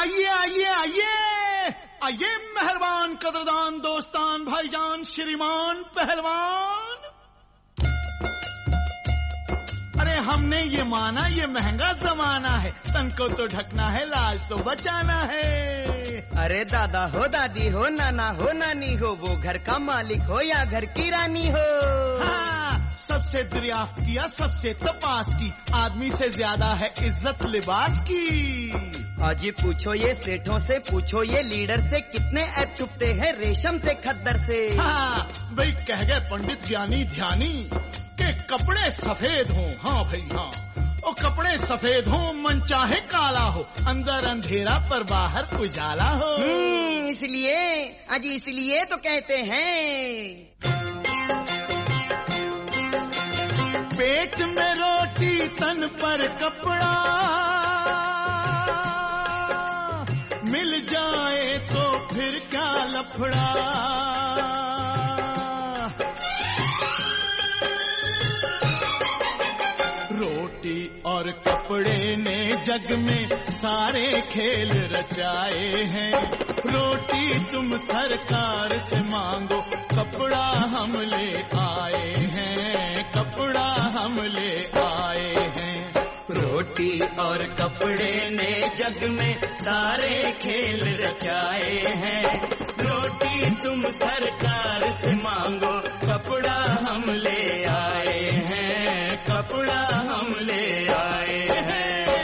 आइए आइए आइए आइए मेहरबान कदरदान दोस्तान भाईजान श्रीमान पहलवान। अरे हमने ये माना ये महंगा जमाना है, तन को तो ढकना है, लाज तो बचाना है। अरे दादा हो दादी हो नाना हो नानी हो, वो घर का मालिक हो या घर की रानी हो। हाँ, सबसे दरियाफ्त किया सबसे तपास की, आदमी से ज्यादा है इज्जत लिबास की। आज पूछो ये सेठों से, पूछो ये लीडर से, कितने ऐप छुपते हैं रेशम से खद्दर से। हाँ भाई कह गए पंडित ज्ञानी ध्यानी के कपड़े सफेद हों। हाँ भाई हाँ, ओ कपड़े सफेद हो, मन चाहे काला हो, अंदर अंधेरा पर बाहर उजाला हो। इसलिए आज इसलिए तो कहते हैं पेट में रोटी तन पर कपड़ा, मिल जाए तो फिर क्या लफड़ा। रोटी और कपड़े ने जग में सारे खेल रचाए हैं। रोटी तुम सरकार से मांगो, कपड़ा हम ले आए हैं, कपड़ा हम ले आए हैं। रोटी और कपड़े ने जग में सारे खेल रचाए हैं। रोटी तुम सरकार से मांगो, कपड़ा हम ले आए हैं, कपड़ा हम ले आए हैं।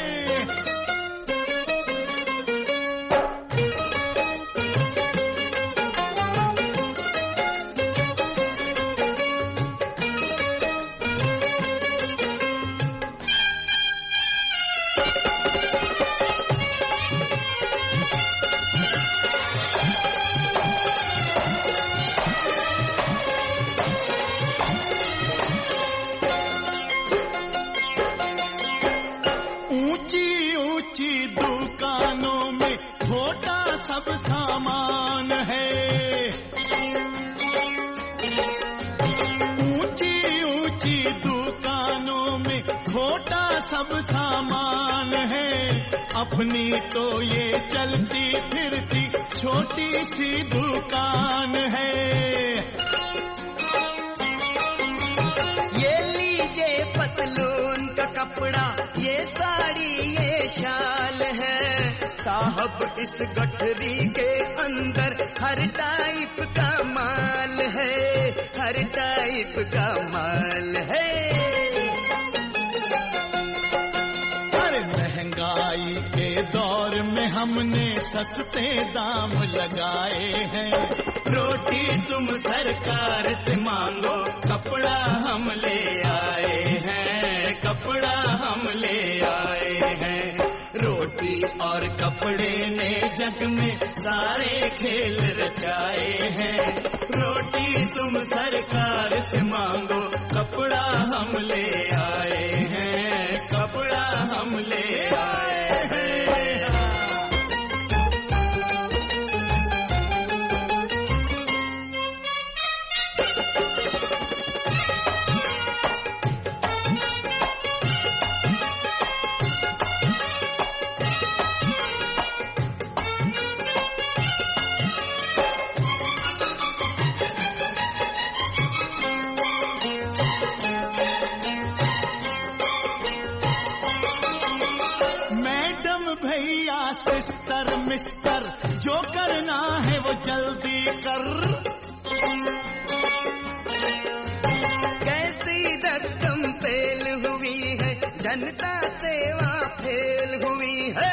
दुकानों में छोटा सब सामान है। ऊंची ऊंची दुकानों में छोटा सब सामान है। अपनी तो ये चलती फिरती छोटी सी दुकान है। ये लीजिए पतलून का कपड़ा, ये साड़ी ये शाल है। साहब इस गठरी के अंदर हर टाइप का माल है, हर टाइप का माल है। अरे महंगाई के दौर में हमने सस्ते दाम लगाए हैं। रोटी तुम सरकार से मांगो, कपड़ा हम ले आए हैं, कपड़ा हम ले आए हैं। रोटी और कपड़े ने जग में सारे खेल रचाए हैं। रोटी तुम सरकार से मांगो, कपड़ा हम ले आए हैं, कपड़ा हम ले आए हैं। भैया सिस्टर मिस्टर, जो करना है वो जल्दी कर। कैसी रकम फेल हुई है, जनता सेवा फेल हुई है।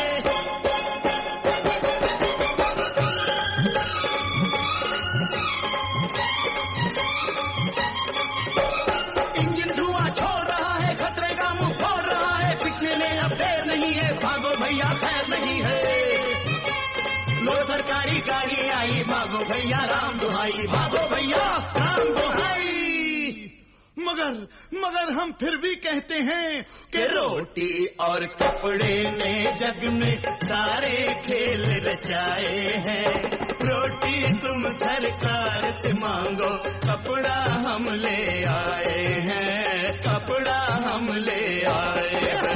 इंजन धुआं छोड़ रहा है, खतरे का मुंह फोड़ रहा है। पिछले अब देर नहीं है, भागो भैया खैर नहीं है। लो सरकारी गाड़ी आई, भागो भैया राम दुहाई, भागो भैया राम दुहाई। मगर हम फिर भी कहते हैं कि रोटी और कपड़े ने जग में सारे खेल रचाए हैं। रोटी तुम सरकार से मांगो, कपड़ा हम ले आए हैं, कपड़ा हम ले आए हैं।